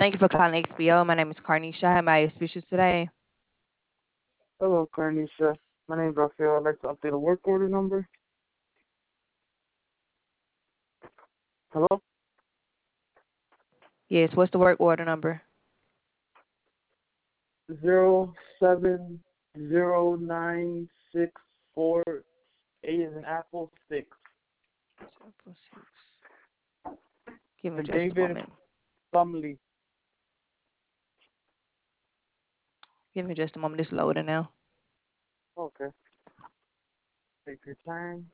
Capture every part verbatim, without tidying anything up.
Thank you for calling X B O. My name is Carnisha. How may I assist you today? Hello, Carnisha. My name is Rafael. I'd like to update a work order number. Hello? Yes, what's the work order number? Zero seven zero nine six four eight is an apple six. Triple six. Give me For just a David moment. Plumley. Give me just a moment. It's loading now. Okay. Take your time.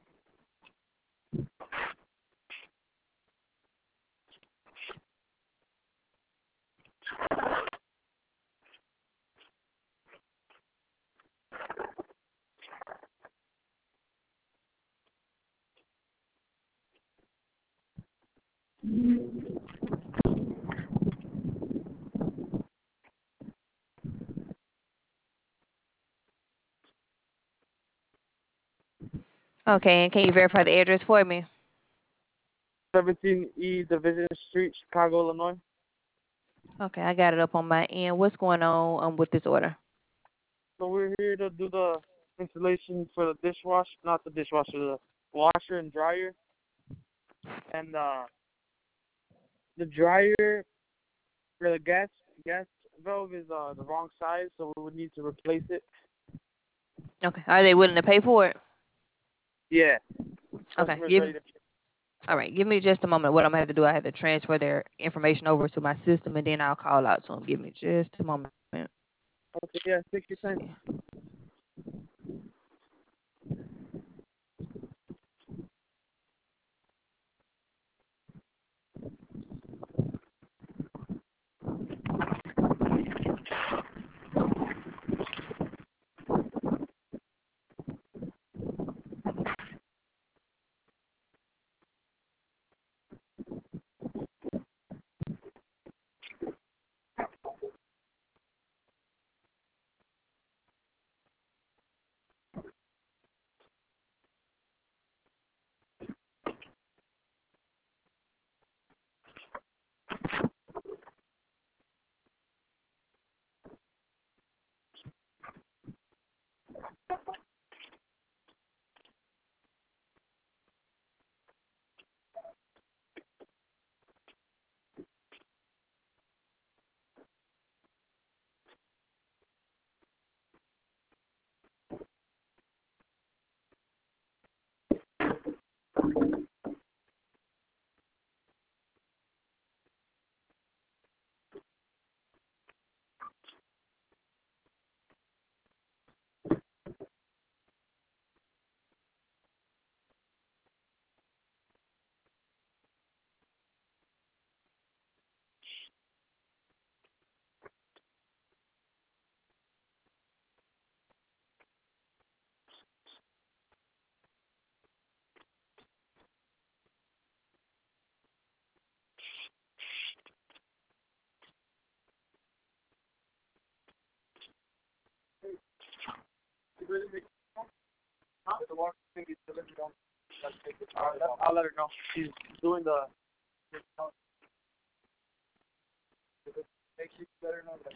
Okay, and can you verify the address for me? seventeen E Division Street, Chicago, Illinois. Okay, I got it up on my end. What's going on um, with this order? So we're here to do the installation for the dishwasher, not the dishwasher, the washer and dryer. And uh, the dryer for the gas gas valve is uh, the wrong size, so we would need to replace it. Okay, are they willing to pay for it? Yeah. Okay, Customer's give, ready to. all right, give me just a moment. What I'm going to have to do, I have to transfer their information over to my system, and then I'll call out to them. Give me just a moment. Okay, yeah, take your time. I'll let her know. She's doing the. Make sure you let her know that.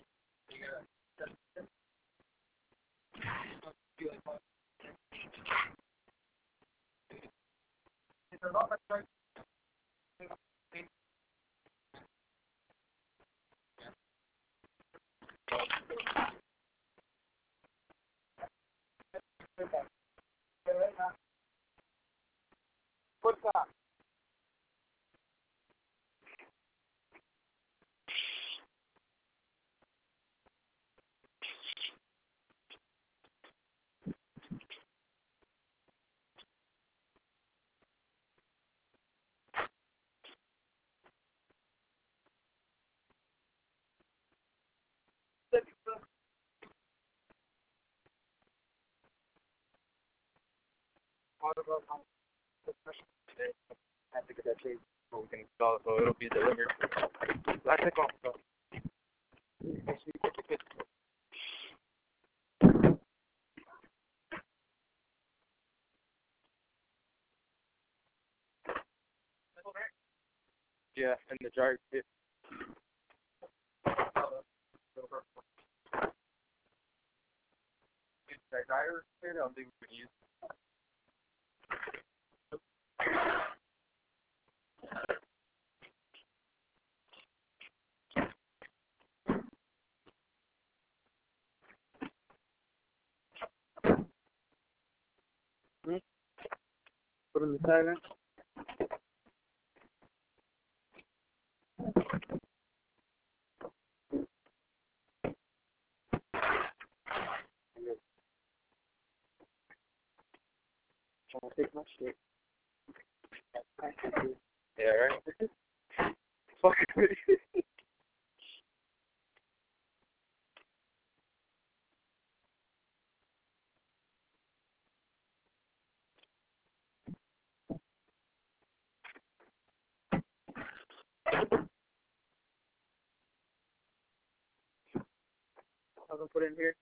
What's that? I have to get that changed so we can install it, so it'll be delivered. Let's take off. So. Yeah, and the dryer. That dryer here, I don't think we can use. Hmm? Put in the silent. Trying to take my shit. Yeah, right? Fuck me. I'm gonna put it in here.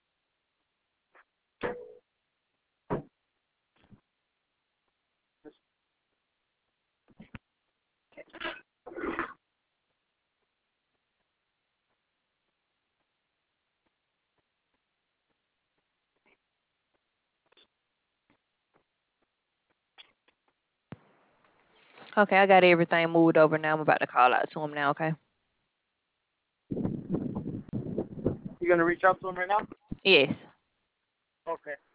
Okay, I got everything moved over now. I'm about to call out to him now, okay? You gonna reach out to him right now? Yes. Okay.